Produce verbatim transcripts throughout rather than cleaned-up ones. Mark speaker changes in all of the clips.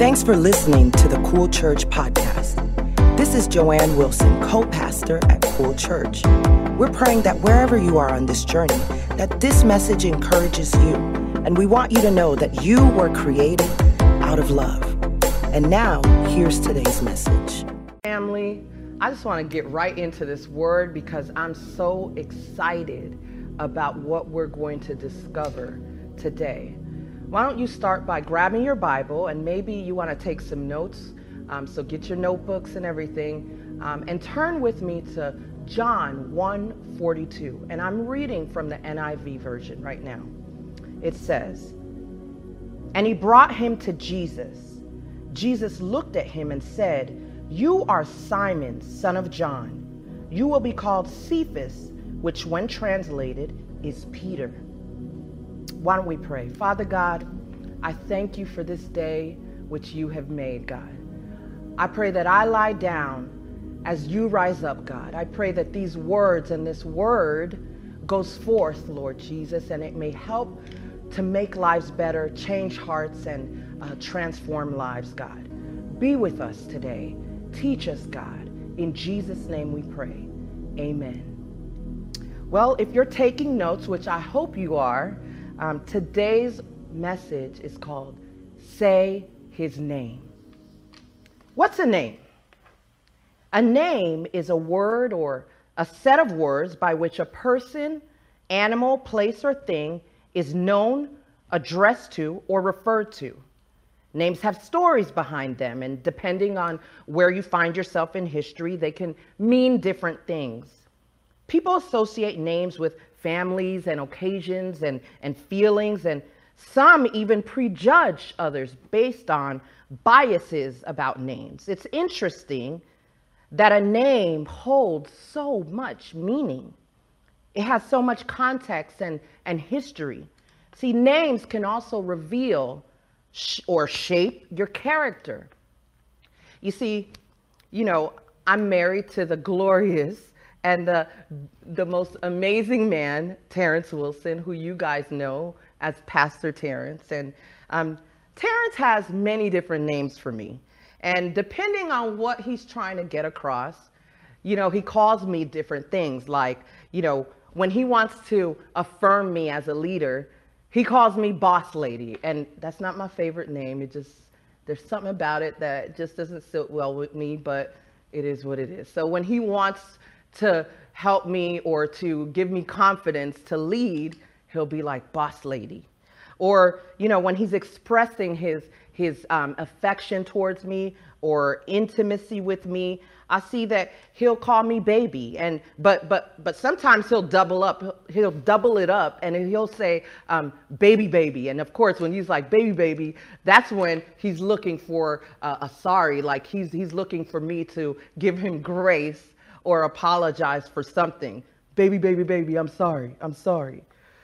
Speaker 1: Thanks for listening to the Cool Church podcast. This is Joanne Wilson, co-pastor at Cool Church. We're praying that wherever you are on this journey, that this message encourages you. And we want you to know that you were created out of love. And now, here's today's message.
Speaker 2: Family, I just want to get right into this word because I'm so excited about what we're going to discover today. Why don't you start by grabbing your Bible, and maybe you want to take some notes, um, so get your notebooks and everything, um, and turn with me to John one forty-two, and I'm reading from the N I V version right now. It says, "And he brought him to Jesus. Jesus looked at him and said, 'You are Simon, son of John. You will be called Cephas,' which when translated is Peter." Why don't we pray? Father God, I thank you for this day which you have made, God. I pray that I lie down as you rise up, God. I pray that these words and this word goes forth, Lord Jesus, and it may help to make lives better, change hearts, and uh, transform lives, God. Be with us today. Teach us, God. In Jesus' name we pray. Amen. Well, if you're taking notes, which I hope you are, Um, today's message is called Say His Name. What's a name? A name is a word or a set of words by which a person, animal, place, or thing is known, addressed to, or referred to. Names have stories behind them, and depending on where you find yourself in history, they can mean different things. People associate names with families and occasions and, and feelings, and some even prejudge others based on biases about names. It's interesting that a name holds so much meaning. It has so much context and, and history. See, names can also reveal sh- or shape your character. You see, you know, I'm married to the glorious and the, the most amazing man, Terrence Wilson, who you guys know as Pastor Terrence. And um, Terrence has many different names for me. And depending on what he's trying to get across, you know, he calls me different things. Like, you know, when he wants to affirm me as a leader, he calls me boss lady. And that's not my favorite name. It just, there's something about it that just doesn't sit well with me, but it is what it is. So when he wants to help me or to give me confidence to lead, he'll be like boss lady. Or, you know, when he's expressing his his um, affection towards me or intimacy with me, I see that he'll call me baby. And but but but sometimes he'll double up. He'll double it up, and he'll say um, baby baby. And of course, when he's like baby baby, that's when he's looking for uh, a sorry. Like he's he's looking for me to give him grace or apologize for something. Baby, baby, baby, I'm sorry, I'm sorry.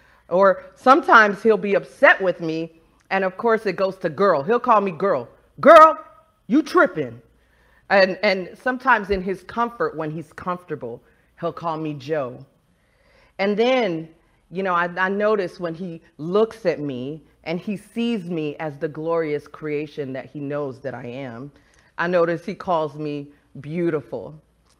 Speaker 2: Or sometimes he'll be upset with me, and of course it goes to girl. He'll call me girl. Girl, you tripping. And, and sometimes in his comfort, when he's comfortable, he'll call me Joe. And then, you know, I, I notice when he looks at me and he sees me as the glorious creation that he knows that I am, I notice he calls me beautiful.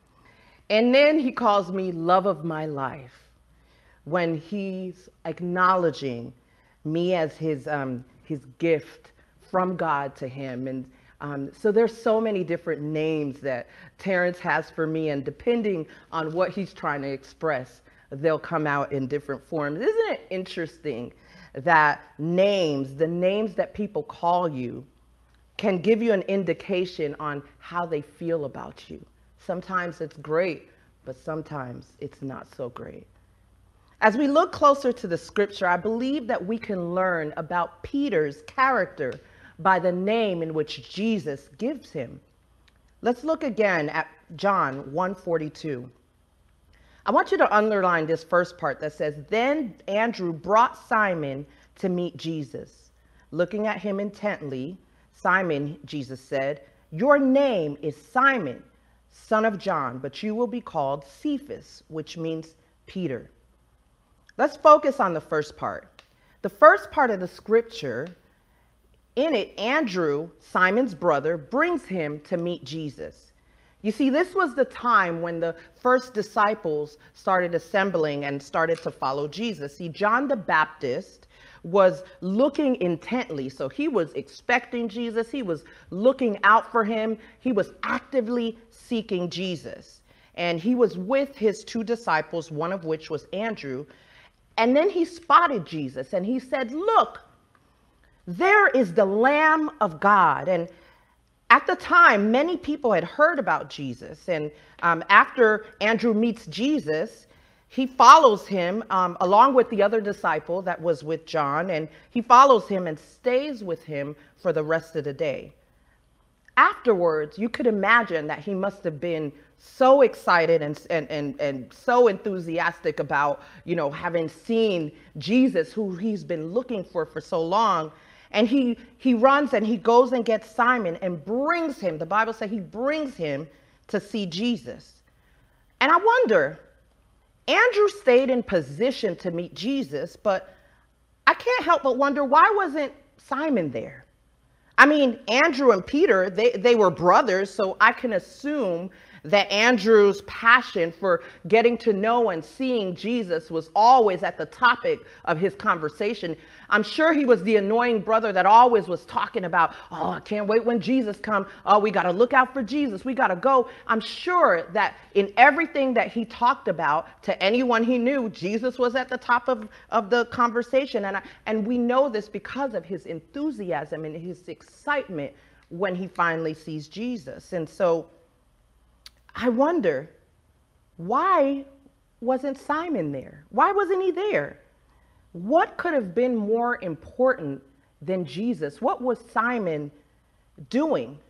Speaker 2: And then he calls me love of my life when he's acknowledging me as his um, his gift from God to him. And um, so there's so many different names that Terrence has for me, and depending on what he's trying to express, they'll come out in different forms. Isn't it interesting that names, the names that people call you, can give you an indication on how they feel about you? Sometimes it's great, but sometimes it's not so great. As we look closer to the scripture, I believe that we can learn about Peter's character by the name in which Jesus gives him. Let's look again at John one forty-two. I want you to underline this first part that says, "Then Andrew brought Simon to meet Jesus. Looking at him intently, Simon, Jesus said, 'Your name is Simon, son of John, but you will be called Cephas,' which means Peter." Let's focus on the first part. The first part of the scripture in it, Andrew, Simon's brother, brings him to meet Jesus. You see, this was the time when the first disciples started assembling and started to follow Jesus. See, John the Baptist was looking intently. So he was expecting Jesus. He was looking out for him. He was actively seeking Jesus. And he was with his two disciples, one of which was Andrew. And then he spotted Jesus and he said, "Look, there is the Lamb of God." And at the time, many people had heard about Jesus. And um, after Andrew meets Jesus, he follows him um, along with the other disciple that was with John. And he follows him and stays with him for the rest of the day. Afterwards, you could imagine that he must have been so excited and, and, and, and so enthusiastic about, you know, having seen Jesus, who he's been looking for for so long. And he, he runs and he goes and gets Simon and brings him. The Bible says he brings him to see Jesus. And I wonder, Andrew stayed in position to meet Jesus, but I can't help but wonder, why wasn't Simon there? I mean, Andrew and Peter, they, they were brothers, so I can assume that Andrew's passion for getting to know and seeing Jesus was always at the topic of his conversation. I'm sure he was the annoying brother that always was talking about, "Oh, I can't wait when Jesus comes. Oh, we got to look out for Jesus. We got to go." I'm sure that in everything that he talked about to anyone he knew, Jesus was at the top of, of the conversation. And, I, and we know this because of his enthusiasm and his excitement when he finally sees Jesus. And so I wonder, why wasn't Simon there? Why wasn't he there? What could have been more important than Jesus? What was Simon doing?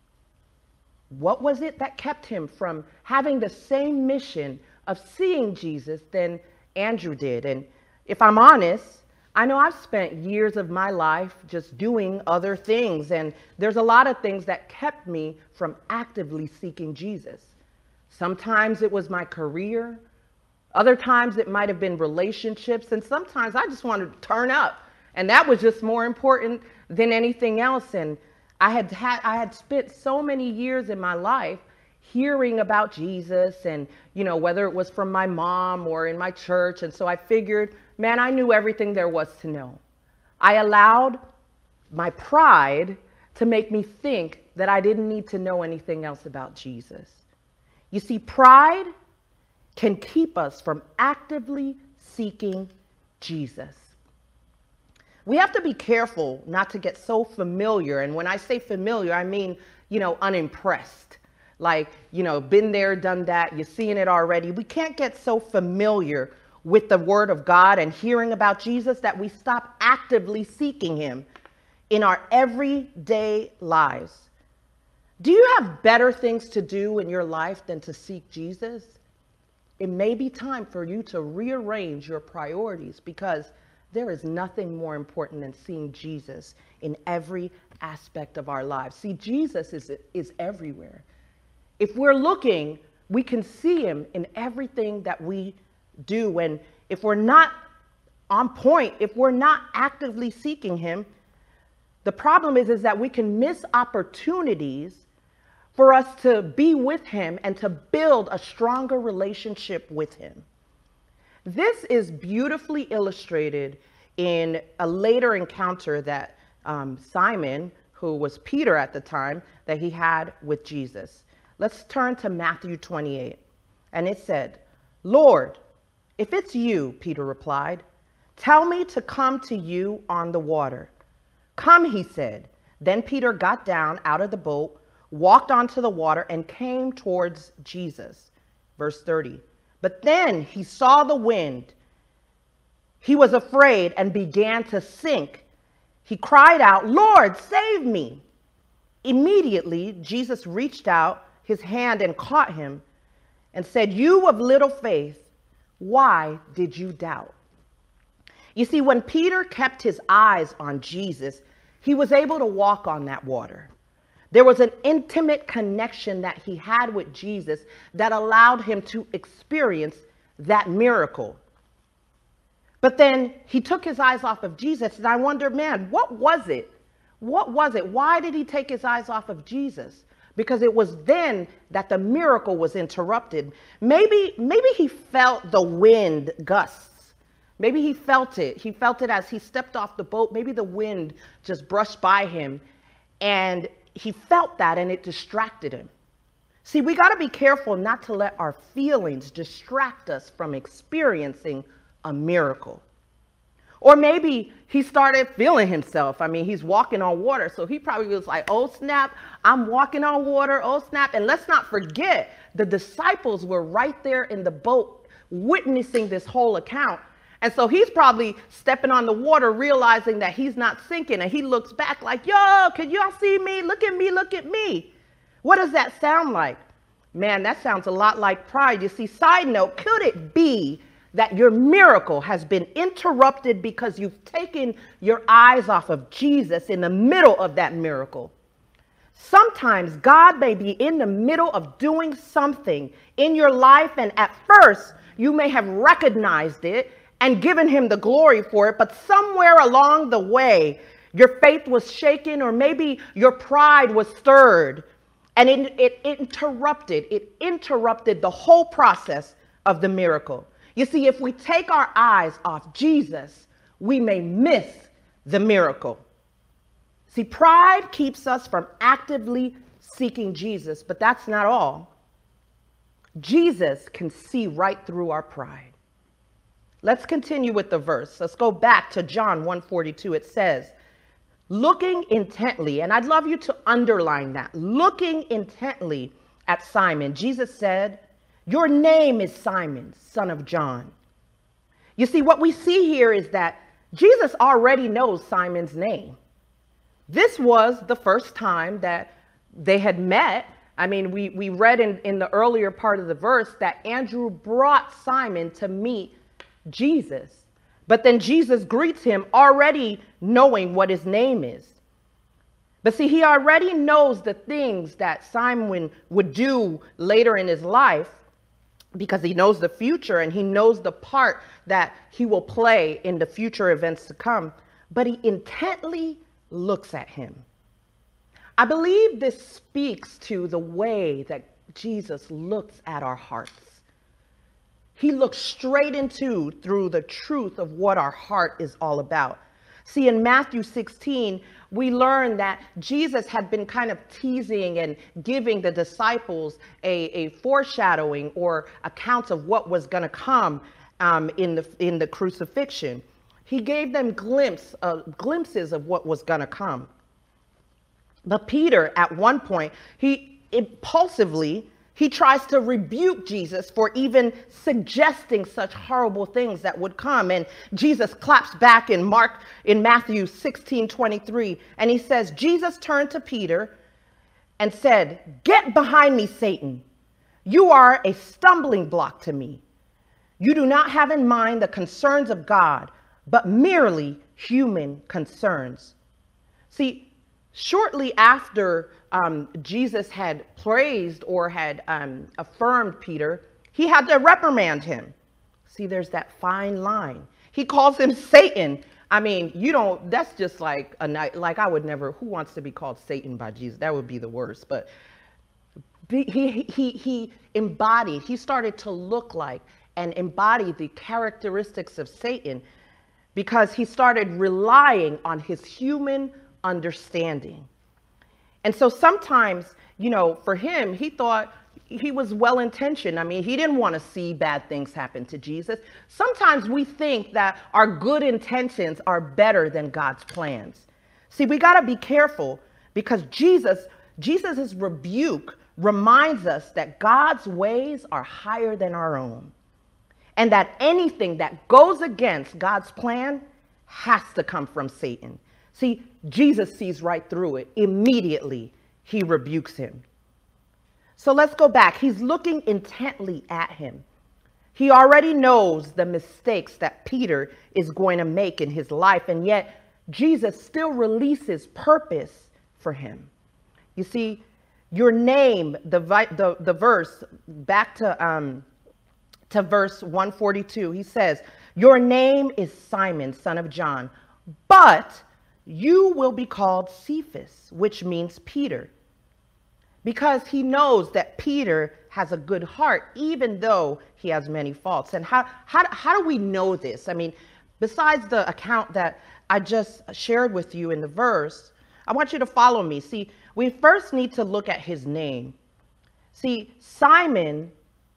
Speaker 2: What was it that kept him from having the same mission of seeing Jesus than Andrew did? And if I'm honest, I know I've spent years of my life just doing other things, and there's a lot of things that kept me from actively seeking Jesus. Sometimes it was my career. Other times it might have been relationships. And sometimes I just wanted to turn up. And that was just more important than anything else. And I had had, I had spent so many years in my life hearing about Jesus, and, you know, whether it was from my mom or in my church. And so I figured, man, I knew everything there was to know. I allowed my pride to make me think that I didn't need to know anything else about Jesus. You see, pride can keep us from actively seeking Jesus. We have to be careful not to get so familiar. And when I say familiar, I mean, you know, unimpressed. Like, you know, been there, done that, you're seeing it already. We can't get so familiar with the Word of God and hearing about Jesus that we stop actively seeking him in our everyday lives. Do you have better things to do in your life than to seek Jesus? It may be time for you to rearrange your priorities, because there is nothing more important than seeing Jesus in every aspect of our lives. See, Jesus is, is everywhere. If we're looking, we can see him in everything that we do. And if we're not on point, if we're not actively seeking him, the problem is, is that we can miss opportunities for us to be with him and to build a stronger relationship with him. This is beautifully illustrated in a later encounter that um, Simon, who was Peter at the time, that he had with Jesus. Let's turn to Matthew twenty-eight. And it said, "Lord, if it's you," Peter replied, "tell me to come to you on the water." "Come," he said. Then Peter got down out of the boat, walked onto the water, and came towards Jesus. Verse thirty. But then he saw the wind. He was afraid and began to sink. He cried out, "Lord, save me." Immediately, Jesus reached out his hand and caught him and said, "You of little faith, why did you doubt?" You see, when Peter kept his eyes on Jesus, he was able to walk on that water. There was an intimate connection that he had with Jesus that allowed him to experience that miracle. But then he took his eyes off of Jesus, and I wonder, man, what was it? What was it? Why did he take his eyes off of Jesus? Because it was then that the miracle was interrupted. Maybe, maybe he felt the wind gusts. Maybe he felt it. He felt it as he stepped off the boat. Maybe the wind just brushed by him, and he felt that, and it distracted him. See, we got to be careful not to let our feelings distract us from experiencing a miracle. Or maybe he started feeling himself. I mean, he's walking on water. So he probably was like, oh, snap, I'm walking on water. Oh, snap. And let's not forget, the disciples were right there in the boat witnessing this whole account. And so he's probably stepping on the water, realizing that he's not sinking. And he looks back like, yo, can y'all see me? Look at me. Look at me. What does that sound like? Man, that sounds a lot like pride. You see, side note, could it be that your miracle has been interrupted because you've taken your eyes off of Jesus in the middle of that miracle? Sometimes God may be in the middle of doing something in your life, and at first you may have recognized it and given him the glory for it, but somewhere along the way your faith was shaken, or maybe your pride was stirred, and it, it interrupted it interrupted the whole process of the miracle. You see, if we take our eyes off Jesus, we may miss the miracle. See, pride keeps us from actively seeking Jesus, but that's not all. Jesus can see right through our pride. Let's continue with the verse. Let's go back to John one forty-two. It says, looking intently, and I'd love you to underline that, looking intently at Simon, Jesus said, your name is Simon, son of John. You see, what we see here is that Jesus already knows Simon's name. This was the first time that they had met. I mean, we, we read in, in the earlier part of the verse that Andrew brought Simon to meet Jesus. But then Jesus greets him already knowing what his name is. But see, he already knows the things that Simon would do later in his life, because he knows the future and he knows the part that he will play in the future events to come. But he intently looks at him. I believe this speaks to the way that Jesus looks at our hearts. He looks straight into through the truth of what our heart is all about. See, in Matthew sixteen, we learn that Jesus had been kind of teasing and giving the disciples a, a foreshadowing or accounts of what was going to come um, in the in the crucifixion. He gave them glimpse, uh, glimpses of what was going to come. But Peter, at one point, he impulsively, he tries to rebuke Jesus for even suggesting such horrible things that would come. And Jesus claps back in Mark, in Matthew sixteen twenty-three. And he says, Jesus turned to Peter and said, get behind me, Satan. You are a stumbling block to me. You do not have in mind the concerns of God, but merely human concerns. See, shortly after um, Jesus had praised or had um, affirmed Peter, he had to reprimand him. See, there's that fine line. He calls him Satan. I mean, you don't, that's just like a night, like I would never, who wants to be called Satan by Jesus? That would be the worst. But he, he, he embodied, he started to look like and embody the characteristics of Satan, because he started relying on his human understanding. And so sometimes, you know, for him, he thought he was well-intentioned. I mean, he didn't want to see bad things happen to Jesus. Sometimes we think that our good intentions are better than God's plans. See, we got to be careful, because Jesus, Jesus's rebuke reminds us that God's ways are higher than our own, and that anything that goes against God's plan has to come from Satan. See, Jesus sees right through it. Immediately, he rebukes him. So let's go back. He's looking intently at him. He already knows the mistakes that Peter is going to make in his life, and yet Jesus still releases purpose for him. You see, your name, the, the, the verse, back to, um, to verse one forty-two, he says, your name is Simon, son of John, but you will be called Cephas, which means Peter, because he knows that Peter has a good heart, even though he has many faults. And how, how, how do we know this? I mean, besides the account that I just shared with you in the verse, I want you to follow me. See, we first need to look at his name. See, Simon,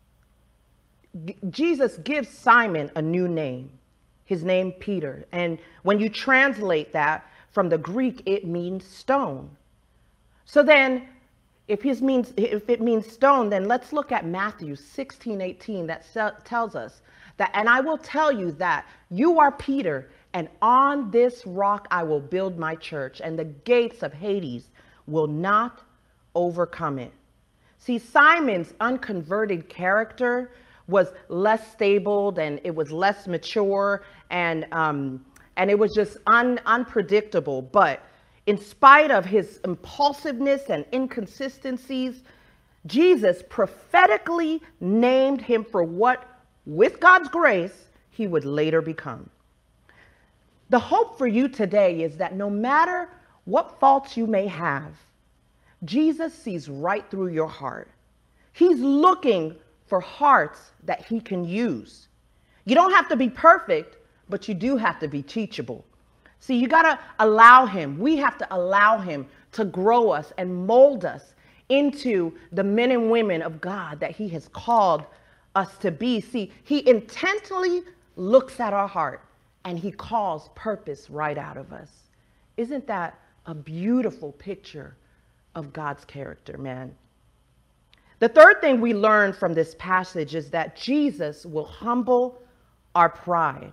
Speaker 2: Jesus gives Simon a new name, his name Peter. And when you translate that from the Greek, it means stone. So then, if, his means, if it means stone, then let's look at Matthew sixteen eighteen. That tells us that, and I will tell you that you are Peter, and on this rock I will build my church, and the gates of Hades will not overcome it. See, Simon's unconverted character was less stable, and it was less mature, and um, and it was just un, unpredictable. But in spite of his impulsiveness and inconsistencies, Jesus prophetically named him for what, with God's grace, he would later become. The hope for you today is that no matter what faults you may have, Jesus sees right through your heart. He's looking for hearts that he can use. You don't have to be perfect, but you do have to be teachable. See, you got to allow him. We have to allow him to grow us and mold us into the men and women of God that he has called us to be. See, he intently looks at our heart and he calls purpose right out of us. Isn't that a beautiful picture of God's character, man? The third thing we learn from this passage is that Jesus will humble our pride.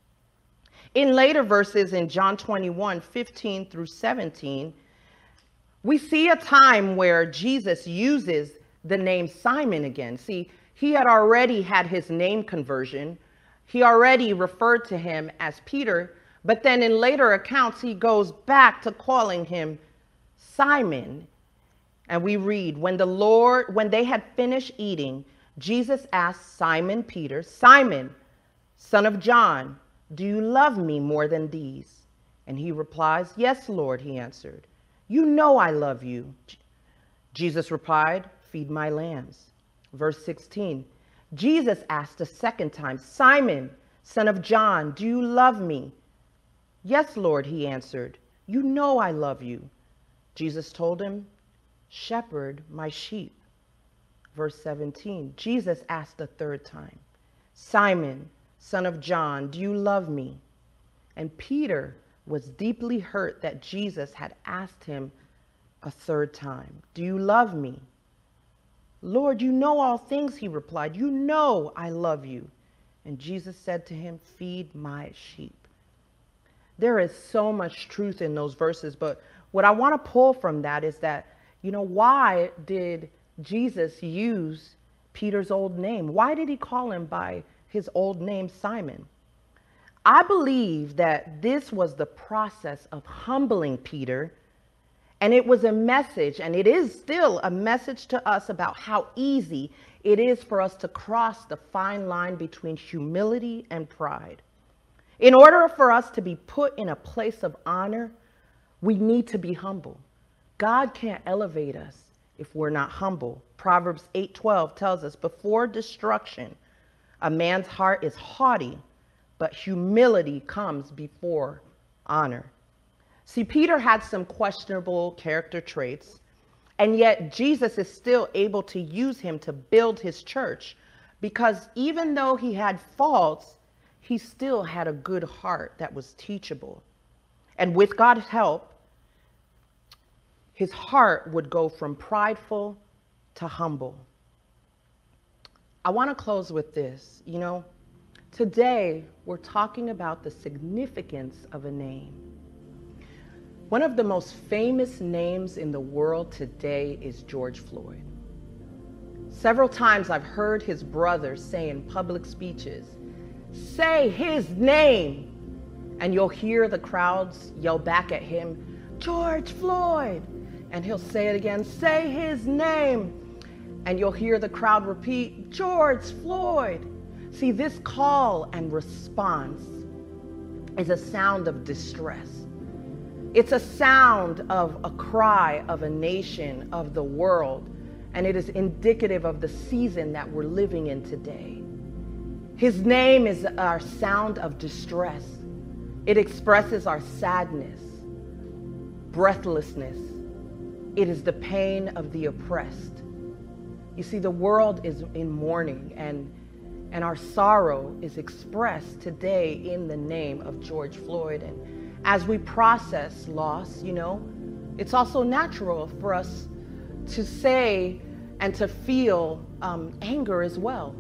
Speaker 2: In later verses in John twenty-one, fifteen through seventeen, we see a time where Jesus uses the name Simon again. See, he had already had his name conversion. He already referred to him as Peter, but then in later accounts, he goes back to calling him Simon. And we read, when the Lord, when they had finished eating, Jesus asked Simon Peter, Simon, son of John, do you love me more than these? And he replies, yes, Lord, he answered. You know I love you. Jesus replied, feed my lambs. Verse sixteen, Jesus asked a second time, Simon, son of John, do you love me? Yes, Lord, he answered. You know I love you. Jesus told him, shepherd my sheep. Verse seventeen, Jesus asked a third time, Simon, son of John, do you love me? And Peter was deeply hurt that Jesus had asked him a third time, do you love me? Lord, you know all things, he replied. You know I love you. And Jesus said to him, feed my sheep. There is so much truth in those verses, but what I want to pull from that is that, you know, why did Jesus use Peter's old name? Why did he call him by his old name, Simon? I believe that this was the process of humbling Peter, and it was a message, and it is still a message to us about how easy it is for us to cross the fine line between humility and pride. In order for us to be put in a place of honor, we need to be humble. God can't elevate us if we're not humble. Proverbs eight twelve tells us, before destruction, a man's heart is haughty, but humility comes before honor. See, Peter had some questionable character traits, and yet Jesus is still able to use him to build his church, because even though he had faults, he still had a good heart that was teachable. And with God's help, his heart would go from prideful to humble. I want to close with this. You know, today we're talking about the significance of a name. One of the most famous names in the world today is George Floyd. Several times I've heard his brother say in public speeches, say his name, and you'll hear the crowds yell back at him, George Floyd, and he'll say it again, say his name, and you'll hear the crowd repeat, George Floyd. See, this call and response is a sound of distress. It's a sound of a cry of a nation, of the world, and it is indicative of the season that we're living in today. His name is our sound of distress. It expresses our sadness, breathlessness. It is the pain of the oppressed. You see, the world is in mourning, and, and our sorrow is expressed today in the name of George Floyd. And as we process loss, you know, it's also natural for us to say and to feel um, anger as well.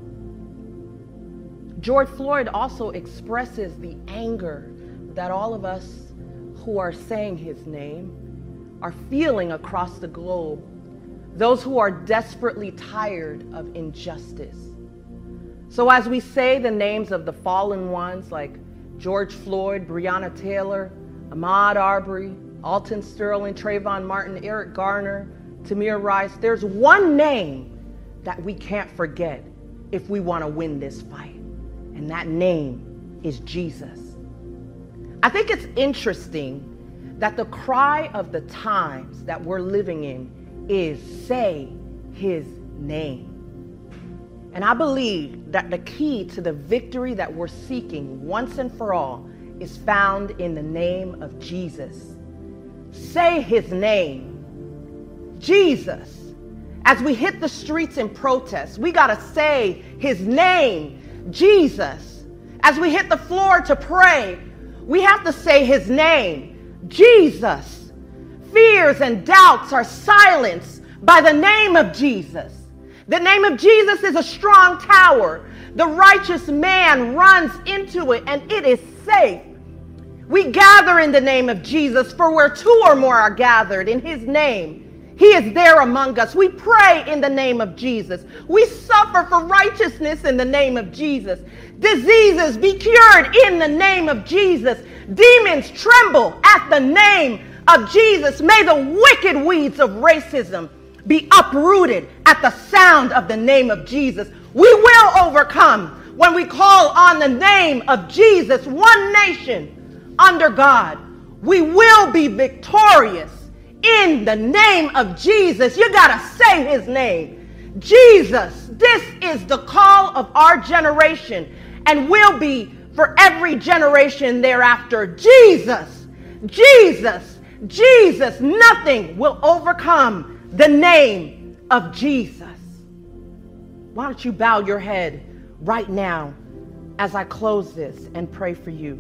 Speaker 2: George Floyd also expresses the anger that all of us who are saying his name are feeling across the globe. Those who are desperately tired of injustice. So as we say the names of the fallen ones like George Floyd, Breonna Taylor, Ahmaud Arbery, Alton Sterling, Trayvon Martin, Eric Garner, Tamir Rice, there's one name that we can't forget if we want to win this fight, and that name is Jesus. I think it's interesting that the cry of the times that we're living in is say his name. And I believe that the key to the victory that we're seeking once and for all is found in the name of Jesus. Say his name, Jesus. As we hit the streets in protest, we gotta say his name, Jesus. As we hit the floor to pray, we have to say his name, Jesus. Fears and doubts are silenced by the name of Jesus. The name of Jesus is a strong tower. The righteous man runs into it and it is safe. We gather in the name of Jesus, for where two or more are gathered in his name, he is there among us. We pray in the name of Jesus. We suffer for righteousness in the name of Jesus. Diseases be cured in the name of Jesus. Demons tremble at the name of Jesus. May the wicked weeds of racism be uprooted at the sound of the name of Jesus. We will overcome when we call on the name of Jesus. One nation under God. We will be victorious in the name of Jesus. You gotta say his name. Jesus, this is the call of our generation and will be for every generation thereafter. Jesus, Jesus, Jesus. Nothing will overcome the name of Jesus. Why don't you bow your head right now as I close this and pray for you.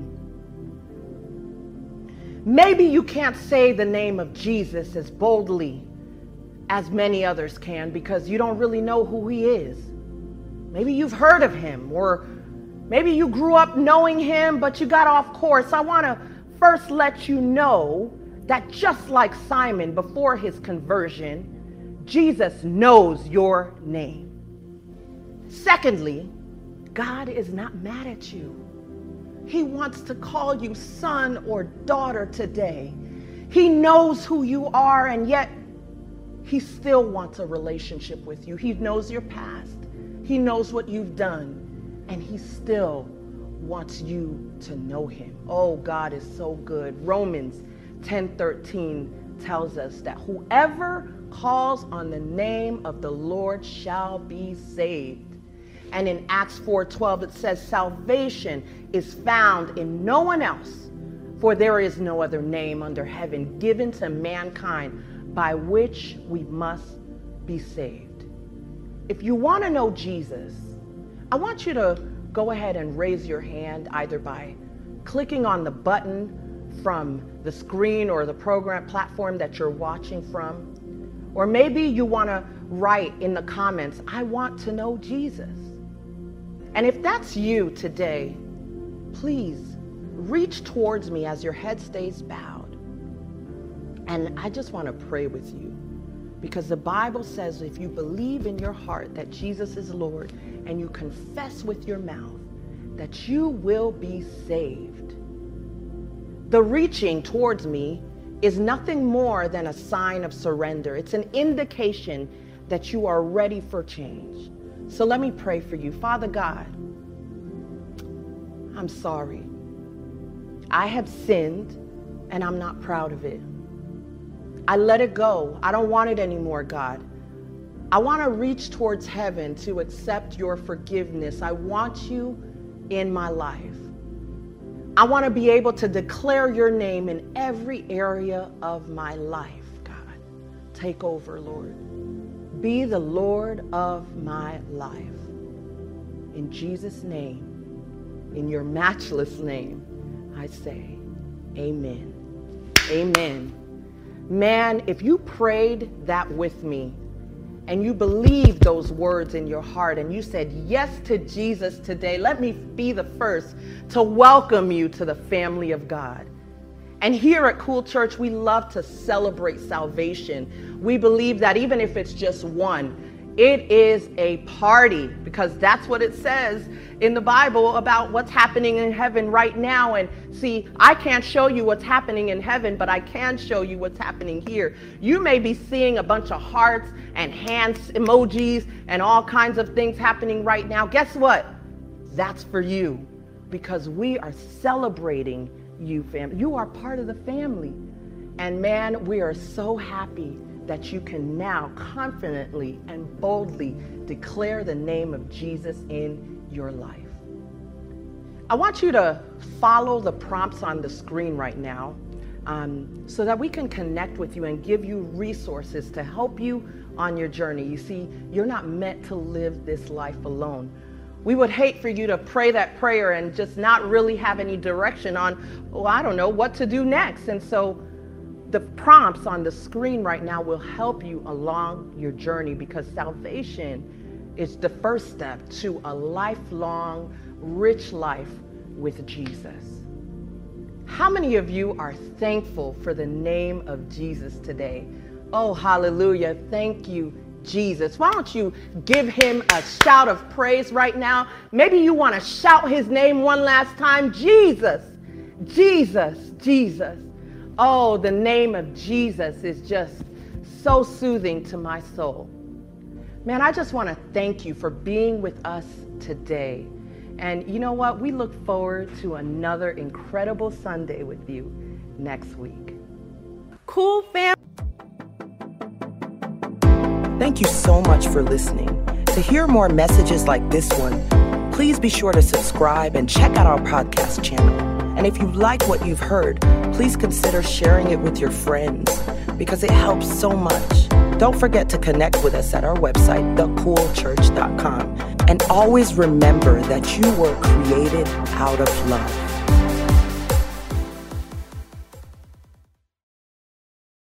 Speaker 2: Maybe you can't say the name of Jesus as boldly as many others can because you don't really know who he is. Maybe you've heard of him, or maybe you grew up knowing him, but you got off course. I want to first let you know that just like Simon before his conversion, Jesus knows your name. Secondly, God is not mad at you. He wants to call you son or daughter today. He knows who you are, and yet he still wants a relationship with you. He knows your past. He knows what you've done, and he still wants you to know him. Oh, God is so good. Romans ten thirteen tells us that whoever calls on the name of the Lord shall be saved. And in Acts four twelve, it says, salvation is found in no one else, for there is no other name under heaven given to mankind by which we must be saved. If you want to know Jesus, I want you to go ahead and raise your hand either by clicking on the button from the screen or the program platform that you're watching from. Or maybe you want to write in the comments, I want to know Jesus. And if that's you today, please reach towards me as your head stays bowed. And I just want to pray with you, because the Bible says if you believe in your heart that Jesus is Lord and you confess with your mouth, that you will be saved. The reaching towards me is nothing more than a sign of surrender. It's an indication that you are ready for change. So let me pray for you. Father God, I'm sorry. I have sinned and I'm not proud of it. I let it go. I don't want it anymore, God. I want to reach towards heaven to accept your forgiveness. I want you in my life. I want to be able to declare your name in every area of my life, God. Take over, Lord. Be the Lord of my life. In Jesus' name, in your matchless name, I say, amen. Amen. Man, if you prayed that with me and you believed those words in your heart and you said yes to Jesus today, let me be the first to welcome you to the family of God. And here at Cool Church, we love to celebrate salvation. We believe that even if it's just one, it is a party, because that's what it says in the Bible about what's happening in heaven right now. And see, I can't show you what's happening in heaven, but I can show you what's happening here. You may be seeing a bunch of hearts and hands emojis and all kinds of things happening right now. Guess what? That's for you, because we are celebrating you, family. You are part of the family. And man, we are so happy that you can now confidently and boldly declare the name of Jesus in your life. I want you to follow the prompts on the screen right now um, so that we can connect with you and give you resources to help you on your journey. You see, you're not meant to live this life alone. We would hate for you to pray that prayer and just not really have any direction on, well, I don't know what to do next. And so the prompts on the screen right now will help you along your journey, because salvation is the first step to a lifelong, rich life with Jesus. How many of you are thankful for the name of Jesus today? Oh, hallelujah. Thank you, Jesus. Why don't you give him a shout of praise right now? Maybe you want to shout his name one last time. Jesus, Jesus, Jesus. Oh, the name of Jesus is just so soothing to my soul. Man, I just want to thank you for being with us today. And you know what? We look forward to another incredible Sunday with you next week. Cool fam.
Speaker 1: Thank you so much for listening. To hear more messages like this one, please be sure to subscribe and check out our podcast channel. And if you like what you've heard, please consider sharing it with your friends, because it helps so much. Don't forget to connect with us at our website, the cool church dot com. And always remember that you were created out of love.